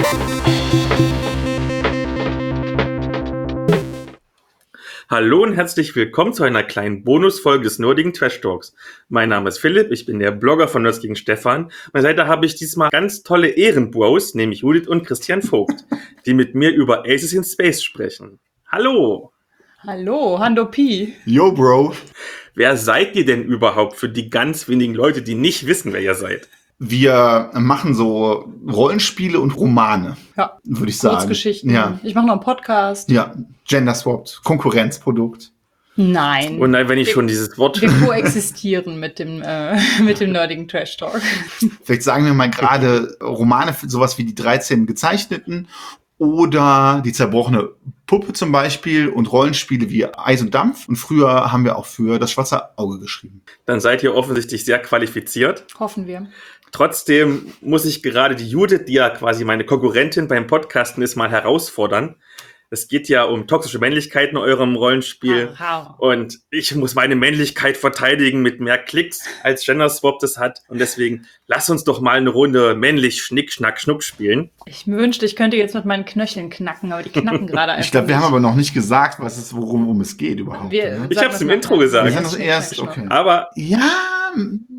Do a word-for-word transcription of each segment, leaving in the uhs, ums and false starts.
Hallo und herzlich willkommen zu einer kleinen Bonusfolge des nerdigen Trash Talks. Mein Name ist Philipp, ich bin der Blogger von Nerds gegen Stefan. An meiner Seite habe ich diesmal ganz tolle Ehrenbros, nämlich Judith und Christian Vogt, die mit mir über Aces in Space sprechen. Hallo! Hallo, Hando Pi. Yo, Bro. Wer seid ihr denn überhaupt für die ganz wenigen Leute, die nicht wissen, wer ihr seid? Wir machen so Rollenspiele und Romane, Ja, würde ich sagen. Kurzgeschichten. Ja. Ich mache noch einen Podcast. Ja, Gender-swapped, Konkurrenzprodukt. Nein. Und nein, wenn ich schon dieses Wort... Wir koexistieren mit dem, äh, mit dem nerdigen Trash Talk. Vielleicht sagen wir mal gerade Romane, für sowas wie die dreizehn Gezeichneten oder die zerbrochene Puppe zum Beispiel und Rollenspiele wie Eis und Dampf. Und früher haben wir auch für das Schwarze Auge geschrieben. Dann seid ihr offensichtlich sehr qualifiziert. Hoffen wir. Trotzdem muss ich gerade die Judith, die ja quasi meine Konkurrentin beim Podcasten ist, mal herausfordern. Es geht ja um toxische Männlichkeit in eurem Rollenspiel. Aha. Und ich muss meine Männlichkeit verteidigen mit mehr Klicks, als Gender Swap das hat. Und deswegen lass uns doch mal eine Runde männlich Schnick, Schnack, Schnuck spielen. Ich wünschte, ich könnte jetzt mit meinen Knöcheln knacken, aber die knacken gerade einfach. Ich glaube, wir nicht. haben aber noch nicht gesagt, was es, worum um es geht überhaupt. Wir- ne? Ich Sag hab's das im mal. Intro gesagt. Wir sind das erst, okay. Aber Ja.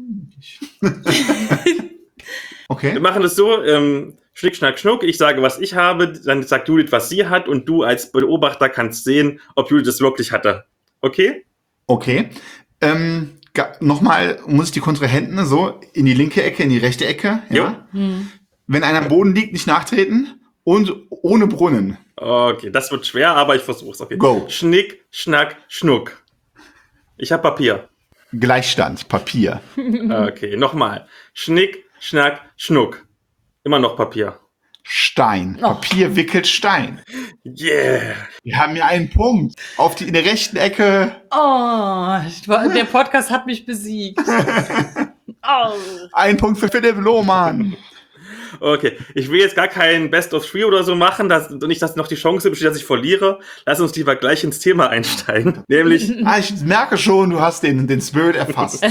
Okay. wir machen es so, ähm, Schnick, Schnack, Schnuck. Ich sage, was ich habe, dann sagt Judith, was sie hat. Und du als Beobachter kannst sehen, ob Judith es wirklich hatte. Okay? Okay. Ähm, ga- nochmal muss ich die Kontrahenten so in die linke Ecke, in die rechte Ecke. Ja? Hm. Wenn einer am Boden liegt, nicht nachtreten und ohne Brunnen. Okay, das wird schwer, aber ich versuch's. Okay. Go. Schnick, Schnack, Schnuck. Ich habe Papier. Gleichstand, Papier. Okay, nochmal. Schnick, Schnack, Schnuck. Immer noch Papier. Stein. Oh. Papier wickelt Stein. Yeah. Wir haben hier einen Punkt. Auf die, in der rechten Ecke Oh, ich war- der Podcast hat mich besiegt. Oh. ein Punkt für Philipp Lohmann. Okay, ich will jetzt gar kein Best of Three oder so machen, dass, und nicht, dass noch die Chance besteht, dass ich verliere. Lass uns lieber gleich ins Thema einsteigen. Nämlich, Ah, ich merke schon, du hast den, den Spirit erfasst.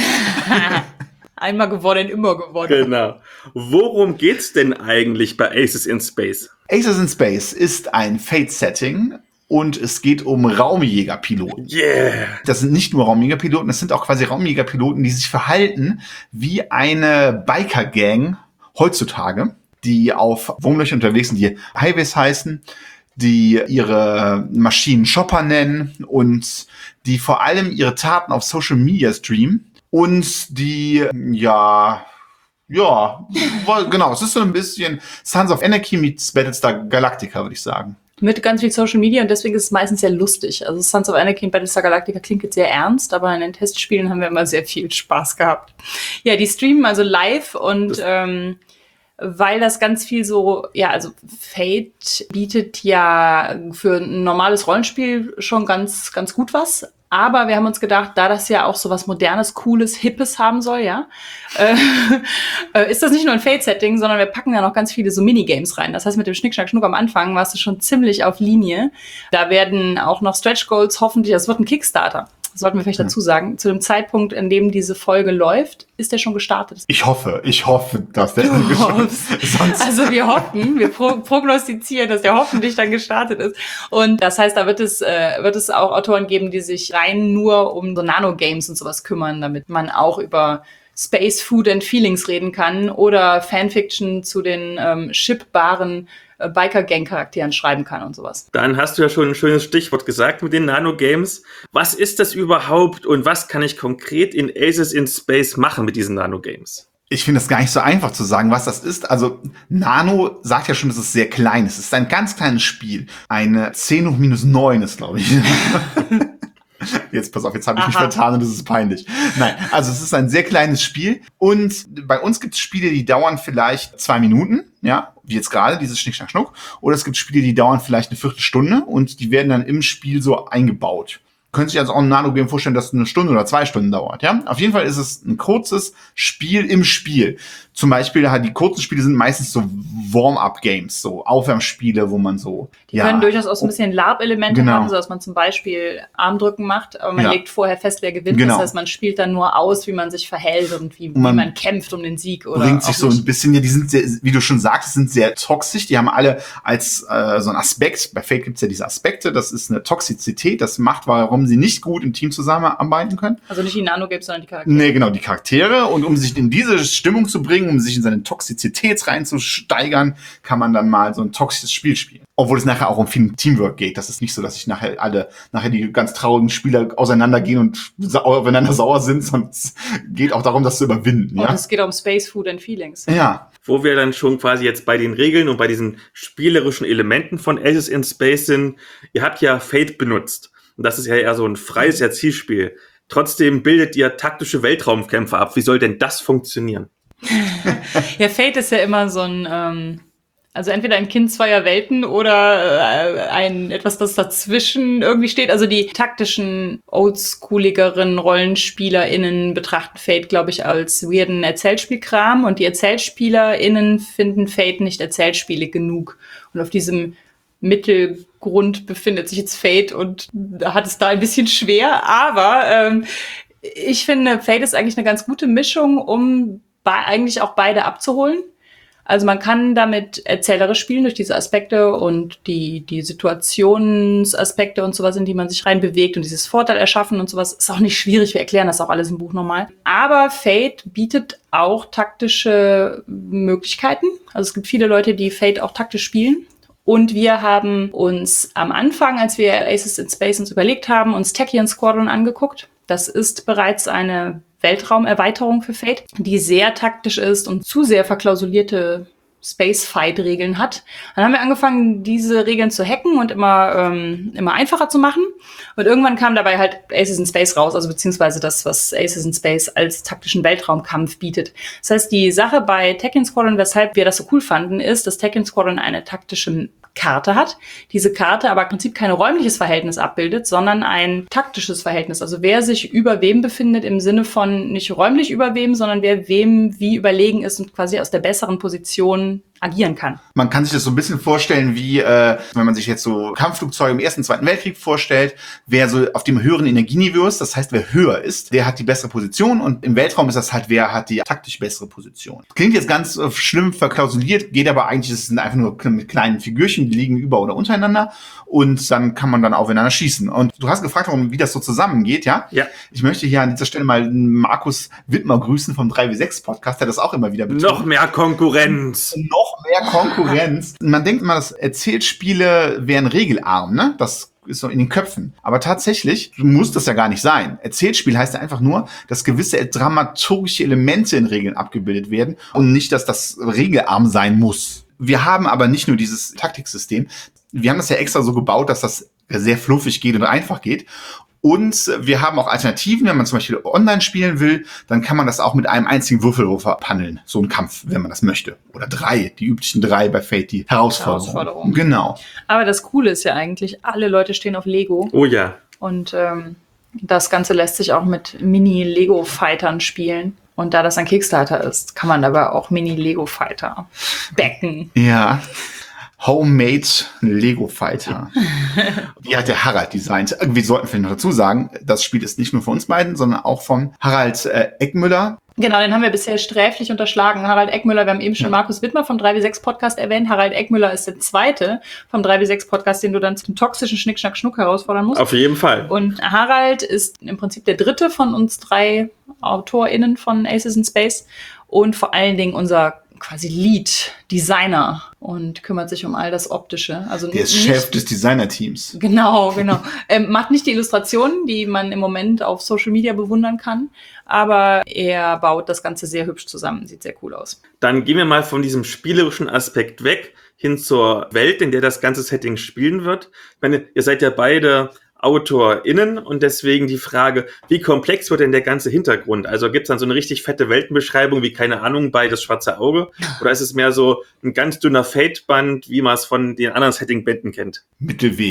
Einmal gewonnen, immer gewonnen. genau. Worum geht's denn eigentlich bei Aces in Space? Aces in Space ist ein Fate-Setting und es geht um Raumjägerpiloten. Yeah. Das sind nicht nur Raumjägerpiloten, das sind auch quasi Raumjägerpiloten, die sich verhalten wie eine Biker-Gang heutzutage, die auf Wurmlöchern unterwegs sind, die Highways heißen, die ihre Maschinen Chopper nennen und die vor allem ihre Taten auf Social Media streamen und die, ja, ja, wohl- genau, es ist so ein bisschen Sons of Anarchy meets Battlestar Galactica, würde ich sagen. Mit ganz viel Social Media und deswegen ist es meistens sehr lustig. Also Sons of Anarchy und Battlestar Galactica klingt jetzt sehr ernst, aber in den Testspielen haben wir immer sehr viel Spaß gehabt. Ja, die streamen also live und Das- ähm, weil das ganz viel so, ja, also Fate bietet ja für ein normales Rollenspiel schon ganz, ganz gut was. Aber wir haben uns gedacht, da das ja auch so was Modernes, Cooles, Hippes haben soll, ja, äh, äh, ist das nicht nur ein Fate-Setting, sondern wir packen da noch ganz viele so Minigames rein. Das heißt, mit dem Schnick, Schnack, Schnuck am Anfang warst du schon ziemlich auf Linie. Da werden auch noch Stretch Goals hoffentlich, das wird ein Kickstarter. Das sollten wir vielleicht dazu sagen. Zu dem Zeitpunkt, in dem diese Folge läuft, ist der schon gestartet. Ich hoffe, ich hoffe, dass der Du hoffst. sonst Also wir hoffen, wir pro prognostizieren, dass der hoffentlich dann gestartet ist. Und das heißt, da wird es, äh, wird es auch Autoren geben, die sich rein nur um so Nano-Games und sowas kümmern, damit man auch über Space, Food and Feelings reden kann oder Fanfiction zu den ähm, shippbaren äh, Biker-Gang-Charakteren schreiben kann und sowas. Dann hast du ja schon ein schönes Stichwort gesagt mit den Nano-Games. Was ist das überhaupt und was kann ich konkret in Aces in Space machen mit diesen Nano-Games? Ich finde es gar nicht so einfach zu sagen, was das ist. Also Nano sagt ja schon, es ist sehr klein. Es ist ein ganz kleines Spiel. Eine zehn hoch minus neun ist, glaube ich. Jetzt pass auf, jetzt habe ich mich Aha. vertan und das ist peinlich. Nein, also es ist ein sehr kleines Spiel und bei uns gibt es Spiele, die dauern vielleicht zwei Minuten, ja, wie jetzt gerade dieses Schnick, Schnack, Schnuck. Oder es gibt Spiele, die dauern vielleicht eine Viertelstunde und die werden dann im Spiel so eingebaut. Können sich also auch ein Nano-Game vorstellen, dass es eine Stunde oder zwei Stunden dauert, ja? Auf jeden Fall ist es ein kurzes Spiel im Spiel. Zum Beispiel, die kurzen Spiele sind meistens so Warm-up-Games, so Aufwärmspiele, wo man so... Die ja, können durchaus auch so ein bisschen Lab-Elemente genau. haben, so dass man zum Beispiel Armdrücken macht, aber man ja. legt vorher fest, wer gewinnt. Genau. Das heißt, man spielt dann nur aus, wie man sich verhält und wie, man, wie man kämpft um den Sieg. Oder bringt sich so ein bisschen, ja, die sind sehr, wie du schon sagst, sind sehr toxisch. Die haben alle als äh, so ein Aspekt, bei Fate gibt es ja diese Aspekte, das ist eine Toxizität, das macht, warum sie nicht gut im Team zusammenarbeiten können. Also nicht die Nano-Games, sondern die Charaktere. Nee, genau, die Charaktere. Und um sich in diese Stimmung zu bringen, um sich in seine Toxizität reinzusteigern, kann man dann mal so ein toxisches Spiel spielen. Obwohl es nachher auch um viel Teamwork geht. Das ist nicht so, dass sich nachher alle, nachher die ganz traurigen Spieler auseinandergehen und sa- aufeinander sauer sind, sondern es geht auch darum, das zu überwinden. Und ja? es geht um Space, Food and Feelings. Ja. Wo wir dann schon quasi jetzt bei den Regeln und bei diesen spielerischen Elementen von Aces in Space sind. Ihr habt ja Fate benutzt. Und das ist ja eher so ein freies Erzielspiel. Trotzdem bildet ihr taktische Weltraumkämpfe ab. Wie soll denn das funktionieren? Ja, Fate ist ja immer so ein, ähm, also entweder ein Kind zweier Welten oder äh, ein etwas, das dazwischen irgendwie steht. Also die taktischen, oldschooligeren RollenspielerInnen betrachten Fate, glaube ich, als weirden Erzählspielkram und die ErzählspielerInnen finden Fate nicht erzählspielig genug. Und auf diesem Mittelgrund befindet sich jetzt Fate und da hat es da ein bisschen schwer, aber ähm, ich finde, Fate ist eigentlich eine ganz gute Mischung, um be- eigentlich auch beide abzuholen. Also man kann damit erzählerisch spielen durch diese Aspekte und die, die Situationsaspekte und sowas, in die man sich reinbewegt und dieses Vorteil erschaffen und sowas. Ist auch nicht schwierig, wir erklären das auch alles im Buch nochmal. Aber Fate bietet auch taktische Möglichkeiten. Also es gibt viele Leute, die Fate auch taktisch spielen. Und wir haben uns am Anfang, als wir Aces in Space uns überlegt haben, uns Tachyon Squadron angeguckt. Das ist bereits eine Weltraumerweiterung für Fate, die sehr taktisch ist und zu sehr verklausulierte Space-Fight-Regeln hat. Dann haben wir angefangen, diese Regeln zu hacken und immer, ähm, immer einfacher zu machen. Und irgendwann kam dabei halt Aces in Space raus, also beziehungsweise das, was Aces in Space als taktischen Weltraumkampf bietet. Das heißt, die Sache bei Tachyon Squadron, weshalb wir das so cool fanden, ist, dass Tachyon Squadron eine taktische Karte hat. Diese Karte aber im Prinzip kein räumliches Verhältnis abbildet, sondern ein taktisches Verhältnis. Also wer sich über wem befindet im Sinne von nicht räumlich über wem, sondern wer wem wie überlegen ist und quasi aus der besseren Position agieren kann. Man kann sich das so ein bisschen vorstellen, wie äh, wenn man sich jetzt so Kampfflugzeuge im Ersten, Zweiten Weltkrieg vorstellt, wer so auf dem höheren Energieniveau ist, das heißt, wer höher ist, der hat die bessere Position und im Weltraum ist das halt, wer hat die taktisch bessere Position. Klingt jetzt ganz äh, schlimm verklausuliert, geht aber eigentlich, es sind einfach nur mit kleinen Figürchen, die liegen über oder untereinander und dann kann man dann aufeinander schießen. Und du hast gefragt, warum, wie das so zusammengeht, ja? Ja. Ich möchte hier an dieser Stelle mal Markus Wittmer grüßen vom drei W sechs Podcast, der das auch immer wieder betont. Noch mehr Konkurrenz. Noch mehr Konkurrenz. Man denkt immer, dass Erzählspiele wären regelarm, ne? Das ist so in den Köpfen. Aber tatsächlich muss das ja gar nicht sein. Erzählspiel heißt ja einfach nur, dass gewisse dramaturgische Elemente in Regeln abgebildet werden und nicht, dass das regelarm sein muss. Wir haben aber nicht nur dieses Taktiksystem. Wir haben das ja extra so gebaut, dass das sehr fluffig geht und einfach geht. Und wir haben auch Alternativen, wenn man zum Beispiel online spielen will, dann kann man das auch mit einem einzigen Würfelwurf abhandeln. So ein Kampf, wenn man das möchte. Oder drei, die üblichen drei bei Fate, die Herausforderung. Herausforderung. Genau. Aber das Coole ist ja eigentlich, alle Leute stehen auf Lego. Oh ja. Und ähm, das Ganze lässt sich auch mit Mini-Lego-Fightern spielen. Und da das ein Kickstarter ist, kann man dabei auch Mini-Lego-Fighter backen. Ja. Homemade Lego Fighter. Die hat der Harald designt. Wir sollten vielleicht noch dazu sagen, das Spiel ist nicht nur von uns beiden, sondern auch von Harald äh, Eckmüller. Genau, den haben wir bisher sträflich unterschlagen. Harald Eckmüller, wir haben eben schon ja. Markus Wittmer vom drei W sechs Podcast erwähnt. Harald Eckmüller ist der zweite vom drei W sechs Podcast, den du dann zum toxischen Schnick, Schnack, Schnuck herausfordern musst. Auf jeden Fall. Und Harald ist im Prinzip der dritte von uns drei AutorInnen von Aces in Space und vor allen Dingen unser quasi Lead-Designer und kümmert sich um all das Optische. Also der ist Chef des Designer-Teams. Genau, genau. ähm, macht nicht die Illustrationen, die man im Moment auf Social Media bewundern kann, aber er baut das Ganze sehr hübsch zusammen. Sieht sehr cool aus. Dann gehen wir mal von diesem spielerischen Aspekt weg hin zur Welt, in der das ganze Setting spielen wird. Ich meine, ihr seid ja beide AutorInnen und deswegen die Frage, wie komplex wird denn der ganze Hintergrund? Also gibt's dann so eine richtig fette Weltenbeschreibung wie, keine Ahnung, bei Das Schwarze Auge? Oder ist es mehr so ein ganz dünner Fate-Band, wie man es von den anderen Setting-Bänden kennt? Mittelweg.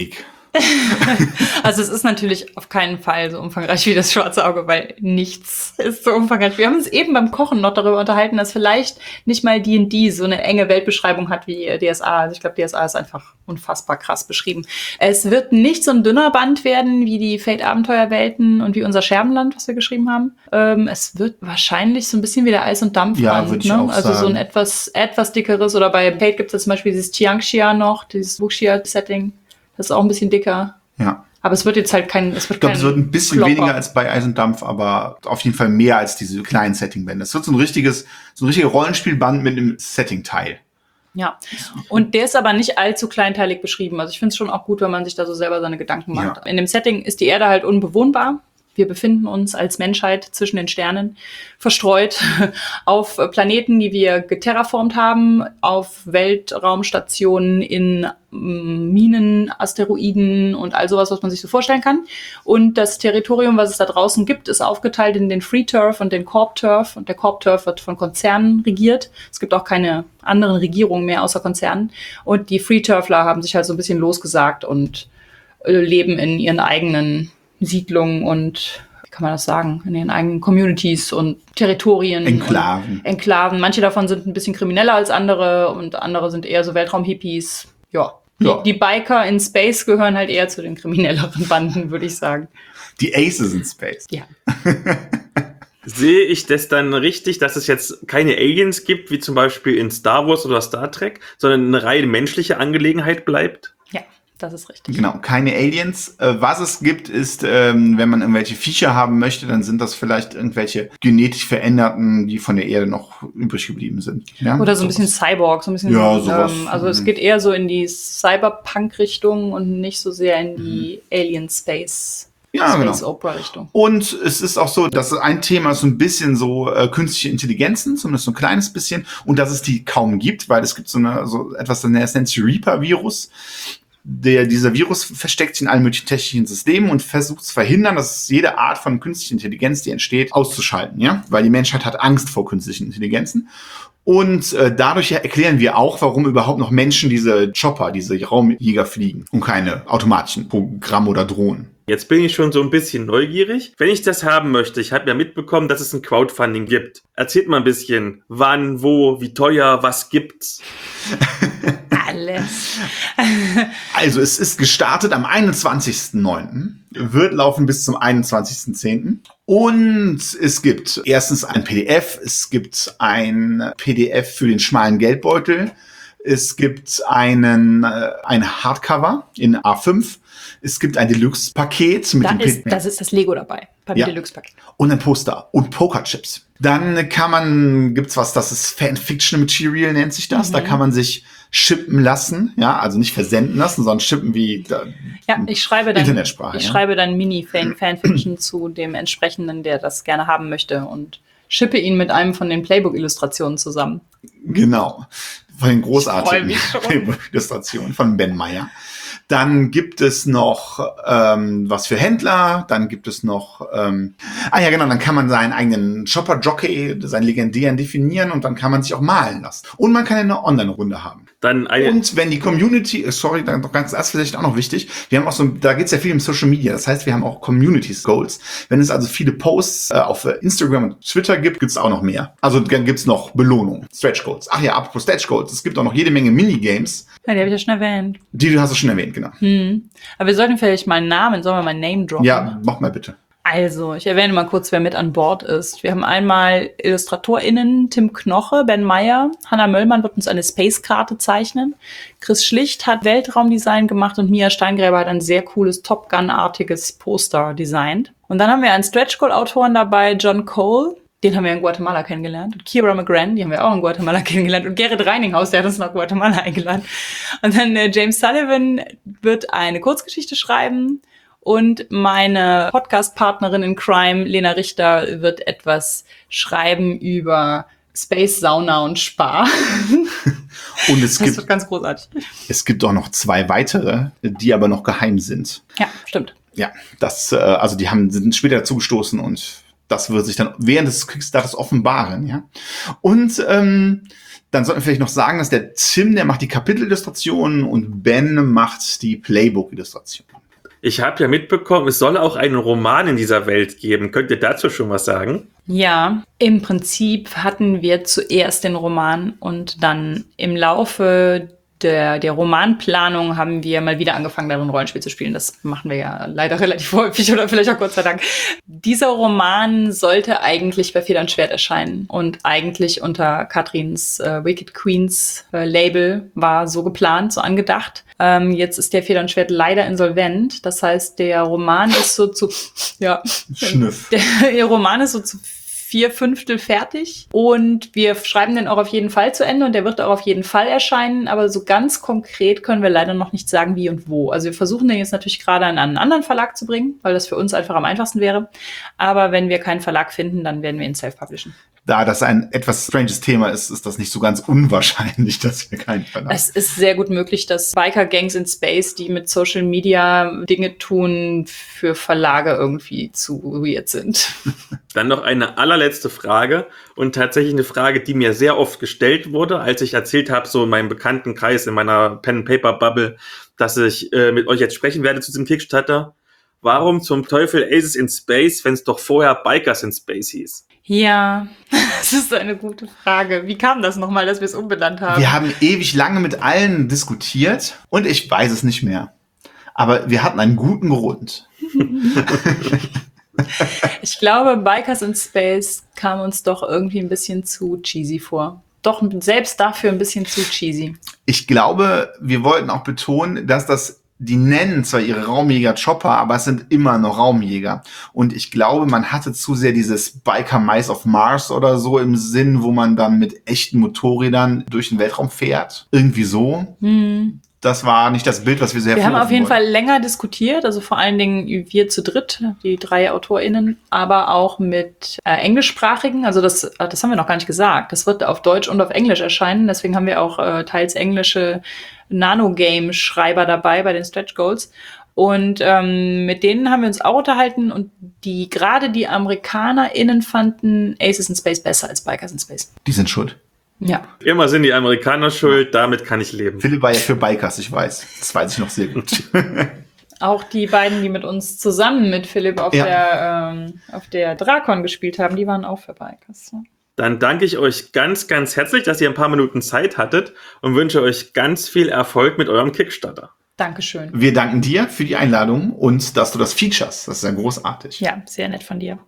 Also es ist natürlich auf keinen Fall so umfangreich wie das Schwarze Auge, weil nichts ist so umfangreich. Wir haben uns eben beim Kochen noch darüber unterhalten, dass vielleicht nicht mal D und D so eine enge Weltbeschreibung hat wie D S A. Also ich glaube, D S A ist einfach unfassbar krass beschrieben. Es wird nicht so ein dünner Band werden wie die Fate-Abenteuerwelten und wie unser Scherbenland, was wir geschrieben haben. Ähm, es wird wahrscheinlich so ein bisschen wie der Eis- und Dampfband. Ja, würde ich ne? auch Also sagen. so ein etwas, etwas dickeres. Oder bei Fate gibt es zum Beispiel dieses Tianxia noch, dieses Wuxia-Setting. Das ist auch ein bisschen dicker. Ja. Aber es wird jetzt halt kein, es wird Ich glaube, kein es wird ein bisschen Klopper. weniger als bei Eis und Dampf, aber auf jeden Fall mehr als diese kleinen Settingbände. Es wird so ein richtiges, so ein richtiger Rollenspielband mit einem Setting-Teil. Ja. Und der ist aber nicht allzu kleinteilig beschrieben. Also ich finde es schon auch gut, wenn man sich da so selber seine Gedanken macht. Ja. In dem Setting ist die Erde halt unbewohnbar. Wir befinden uns als Menschheit zwischen den Sternen, verstreut auf Planeten, die wir geterraformt haben, auf Weltraumstationen, in mm, Minen, Asteroiden und all sowas, was man sich so vorstellen kann. Und das Territorium, was es da draußen gibt, ist aufgeteilt in den Free Turf und den Corp Turf. Und der Corp Turf wird von Konzernen regiert. Es gibt auch keine anderen Regierungen mehr außer Konzernen. Und die Free Turfler haben sich halt so ein bisschen losgesagt und äh, leben in ihren eigenen Siedlungen und, wie kann man das sagen, in ihren eigenen Communities und Territorien. Enklaven. Und Enklaven. Manche davon sind ein bisschen krimineller als andere und andere sind eher so Weltraum-Hippies. Ja. Ja. Die, die Biker in Space gehören halt eher zu den kriminelleren Banden, würde ich sagen. Die Aces in Space. Ja. Sehe ich das dann richtig, dass es jetzt keine Aliens gibt, wie zum Beispiel in Star Wars oder Star Trek, sondern eine rein menschliche Angelegenheit bleibt? Ja, das ist richtig. Genau, keine Aliens. Äh, was es gibt, ist, ähm, wenn man irgendwelche Viecher haben möchte, dann sind das vielleicht irgendwelche genetisch Veränderten, die von der Erde noch übrig geblieben sind. Ja? Oder so ein bisschen Cyborg, so ein bisschen. Ja, sowas. Ähm, also es geht eher so in die Cyberpunk-Richtung und nicht so sehr in die Alien-Space. Ja, genau. Space Opera Richtung. Und es ist auch so, dass ein Thema ist so ein bisschen so äh, künstliche Intelligenzen, zumindest so ein kleines bisschen, und dass es die kaum gibt, weil es gibt so, eine, so etwas, das nennt sich Reaper-Virus. Der, dieser Virus versteckt sich in allen möglichen technischen Systemen und versucht zu verhindern, dass jede Art von künstlicher Intelligenz, die entsteht, auszuschalten, ja, weil die Menschheit hat Angst vor künstlichen Intelligenzen. Und äh, dadurch erklären wir auch, warum überhaupt noch Menschen diese Chopper, diese Raumjäger fliegen und keine automatischen Programme oder Drohnen. Jetzt bin ich schon so ein bisschen neugierig. Wenn ich das haben möchte, ich habe ja mitbekommen, dass es ein Crowdfunding gibt. Erzählt mal ein bisschen, wann, wo, wie teuer, was gibt's? Alles. Also es ist gestartet am einundzwanzigsten neunten, wird laufen bis zum einundzwanzigsten zehnten Und es gibt erstens ein P D F, es gibt ein P D F für den schmalen Geldbeutel, es gibt einen äh, ein Hardcover in A fünf, es gibt ein Deluxe-Paket mit Da dem ist, P- das ist das Lego dabei, beim Ja. Deluxe-Paket. und ein Poster und Pokerchips. Dann kann man, gibt's was, das ist Fanfiction Material, nennt sich das. Mhm. Da kann man sich shippen lassen, ja, also nicht versenden lassen, sondern shippen wie da, Ja, ich schreibe dann, Internetsprache, ich ja. schreibe dann Mini-Fanfiction zu dem entsprechenden, der das gerne haben möchte und schippe ihn mit einem von den Playbook-Illustrationen zusammen. Genau. Von den Ich freu großartigen mich schon. Illustrationen von Ben Meyer. Dann gibt es noch ähm, was für Händler. Dann gibt es noch, ähm, ah ja genau, dann kann man seinen eigenen Shopper-Jockey, seinen legendären definieren und dann kann man sich auch malen lassen. Und man kann eine Online-Runde haben. Dann eine, Und wenn die Community, äh, sorry, dann noch ganz erst vielleicht auch noch wichtig, wir haben auch so, da geht es ja viel um Social Media, das heißt, wir haben auch Communities Goals. Wenn es also viele Posts äh, auf äh, Instagram und Twitter gibt, gibt es auch noch mehr. Also dann gibt es noch Belohnungen, Stretch Goals. Ach ja, apropos Stretch Goals, es gibt auch noch jede Menge Minigames, Ja, die habe ich ja schon erwähnt. die du hast du schon erwähnt, genau. Hm. Aber wir sollten vielleicht meinen Namen, sollen wir mal Name droppen? Ja, mach mal bitte. Also, ich erwähne mal kurz, wer mit an Bord ist. Wir haben einmal IllustratorInnen, Tim Knoche, Ben Meyer, Hanna Möllmann wird uns eine Space-Karte zeichnen. Chris Schlicht hat Weltraumdesign gemacht und Mia Steingräber hat ein sehr cooles Top Gun-artiges Poster designt. Und dann haben wir einen Stretch-Goal-Autoren dabei, John Cole. Den haben wir in Guatemala kennengelernt. Und Kira McGran, die haben wir auch in Guatemala kennengelernt. Und Gerrit Reininghaus, der hat uns nach Guatemala eingeladen. Und dann äh, James Sullivan wird eine Kurzgeschichte schreiben. Und meine Podcast-Partnerin in Crime, Lena Richter, wird etwas schreiben über Space, Sauna und Spa. Und es Das gibt, wird ganz großartig. es gibt auch noch zwei weitere, die aber noch geheim sind. Ja, stimmt. Ja, das, äh, also die haben, sind später dazugestoßen und das wird sich dann während des Kickstarters offenbaren, ja. Und ähm, Dann sollten wir vielleicht noch sagen, dass der Tim, der macht die Kapitelillustrationen und Ben macht die Playbook-Illustrationen. Ich habe ja mitbekommen, es soll auch einen Roman in dieser Welt geben. Könnt ihr dazu schon was sagen? Ja, im Prinzip hatten wir zuerst den Roman und dann im Laufe der, der Romanplanung haben wir mal wieder angefangen, darin Rollenspiel zu spielen. Das machen wir ja leider relativ häufig oder vielleicht auch Gott sei Dank. Dieser Roman sollte eigentlich bei Feder und Schwert erscheinen und eigentlich unter Katrins äh, Wicked Queens äh, Label war so geplant, so angedacht. Ähm, jetzt ist der Feder und Schwert leider insolvent. Das heißt, der Roman ist so zu, ja, Schnüff. Der, der Roman ist so zu vier Fünftel fertig und wir schreiben den auch auf jeden Fall zu Ende und der wird auch auf jeden Fall erscheinen, aber so ganz konkret können wir leider noch nicht sagen, wie und wo. Also wir versuchen den jetzt natürlich gerade an einen anderen Verlag zu bringen, weil das für uns einfach am einfachsten wäre, aber wenn wir keinen Verlag finden, dann werden wir ihn self-publishen. Da das ein etwas stranges Thema ist, ist das nicht so ganz unwahrscheinlich, dass wir keinen Verlag. Es ist sehr gut möglich, dass Biker-Gangs in Space, die mit Social Media Dinge tun, für Verlage irgendwie zu weird sind. Dann noch eine allerletzte Frage und tatsächlich eine Frage, die mir sehr oft gestellt wurde, als ich erzählt habe, so in meinem Bekanntenkreis, in meiner Pen-and-Paper-Bubble, dass ich äh, mit euch jetzt sprechen werde zu diesem Kickstarter. Warum zum Teufel Aces in Space, wenn es doch vorher Bikers in Space hieß? Ja, das ist eine gute Frage. Wie kam das nochmal, dass wir es umbenannt haben? Wir haben ewig lange mit allen diskutiert und ich weiß es nicht mehr. Aber wir hatten einen guten Grund. Ich glaube, Bikers in Space kam uns doch irgendwie ein bisschen zu cheesy vor. Doch selbst dafür ein bisschen zu cheesy. Ich glaube, wir wollten auch betonen, dass das die nennen zwar ihre Raumjäger-Chopper, aber es sind immer noch Raumjäger. Und ich glaube, man hatte zu sehr dieses Biker Mice of Mars oder so im Sinn, wo man dann mit echten Motorrädern durch den Weltraum fährt. Irgendwie so. Hm. Das war nicht das Bild, was wir sehr Wir haben auf jeden wollten. Fall länger diskutiert, also vor allen Dingen wir zu dritt, die drei AutorInnen, aber auch mit äh, englischsprachigen, also das, das haben wir noch gar nicht gesagt. Das wird auf Deutsch und auf Englisch erscheinen, deswegen haben wir auch äh, teils englische Nanogame-Schreiber dabei bei den Stretch Goals. Und ähm, mit denen haben wir uns auch unterhalten und die gerade die AmerikanerInnen fanden Aces in Space besser als Bikers in Space. Die sind schuld. Ja. Immer sind die Amerikaner schuld, damit kann ich leben. Philipp war ja für Bikers, ich weiß. Das weiß ich noch sehr gut. Auch die beiden, die mit uns zusammen mit Philipp auf Ja. der ähm, auf der Drakon gespielt haben, die waren auch für Bikers. Ne? Dann danke ich euch ganz, ganz herzlich, dass ihr ein paar Minuten Zeit hattet und wünsche euch ganz viel Erfolg mit eurem Kickstarter. Dankeschön. Wir danken dir für die Einladung und dass du das featurest. Das ist ja großartig. Ja, sehr nett von dir.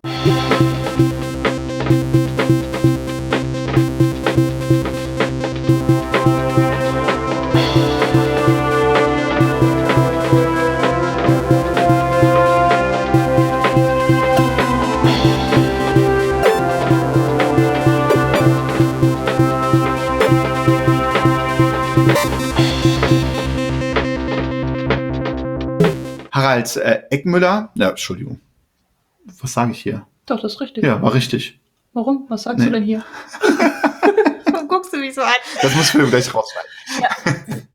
Harald äh, Eckmüller, ja, Entschuldigung. Was sage ich hier? Doch, das ist richtig. Ja, war richtig. Warum? Was sagst Nee. du denn hier? Warum guckst du mich so an? Das muss Philipp gleich rausschneiden. Ja.